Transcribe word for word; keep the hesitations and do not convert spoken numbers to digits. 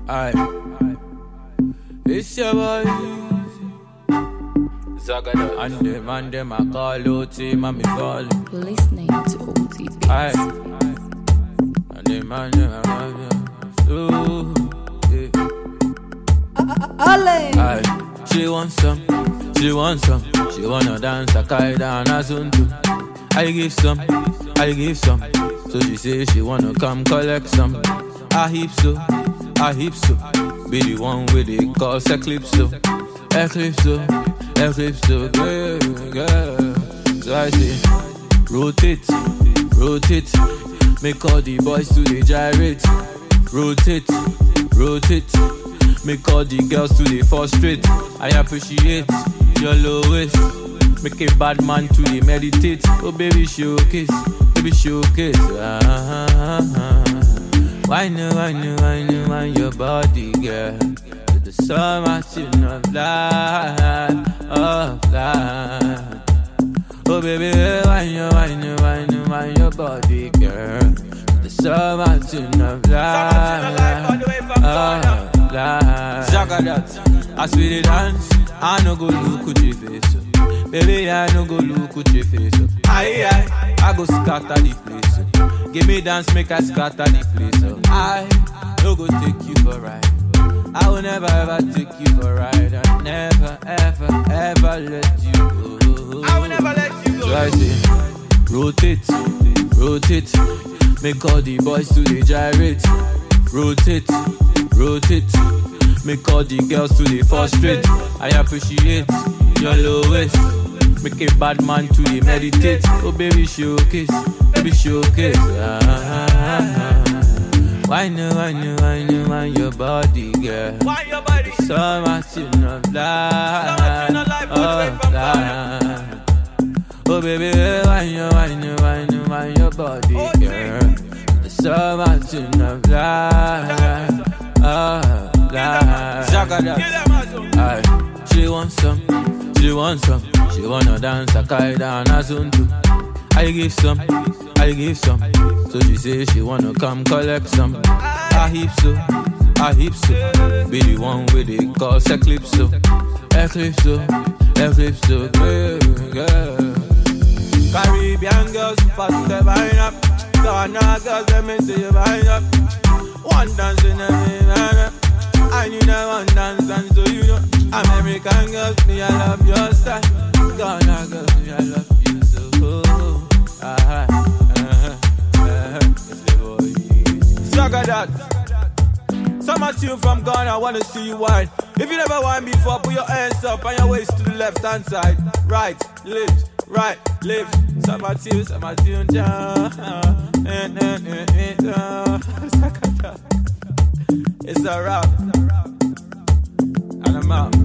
Aye. It's your boy Zagada. And them and them I call O T, mommy calling. Listening to O T Beats. Aye. And them and them I call you. Aye. She wants some, she wants some. She wanna dance a kaida and a zuntu. I give some, I give some. So she say she wanna come collect some. I heap so, I heap so. Be the one with the call Eclipse so, Eclipse so, Eclipse so, girl, girl. So I say, rotate, rotate. Make all the boys to the gyrate. Rotate, rotate. Make all the girls to the frustrate. I appreciate your lowest. Make a bad man to the meditate. Oh baby showcase, baby showcase. Ah, ah, ah, ah. Why no, why no, why no, why your body, girl? To the summer tune of life, of life. Oh baby, why no, why no, why no, why your body, girl? To the summer tune of life, of life. Zagadat, as we dey dance, I no go look at your face. Baby, I no go look at your face. Aye, aye, I go scatter the place. Give me dance, make I scatter the place. I no go take you for a ride. I will never ever take you for a ride. I never ever ever let you go. I will never let you go. So I say, rotate, rotate. Make all the boys to the gyrate. Rotate, rotate. Make all the girls to the frustrate. I appreciate your lowest. Make a bad man to the meditate. Oh baby showcase, baby showcase. Ah, ah, ah, ah. Why no, why no, why no, why your body, girl? Why your body? So much in of life, of life. Oh baby, why no, why no, why no, why your body, girl? So much in of life, of life. Zagadat. Aye. She wants some, she wants some. She wanna dance a kaida and a zuntu. I give some, I give some. So she say she wanna come collect some. I heap so, I heap so. Be the one with the call Eclipse so, Eclipse so, Eclipse so, girl, girl. Caribbean girls, pass the vine up. Ghana girls, let me see you vine up. One dance in every man. I need a one dance and so you know. American girls, me I love your style. Ghana girls, me I love you so. Oh, ah, ah, ah, ah. Zagadat. Some of you from Ghana, I wanna see you wine. If you never wine before, put your hands up and your waist to the left hand side. Right, left, right, left. Some of you, some of you, it's a rap. And I'm out.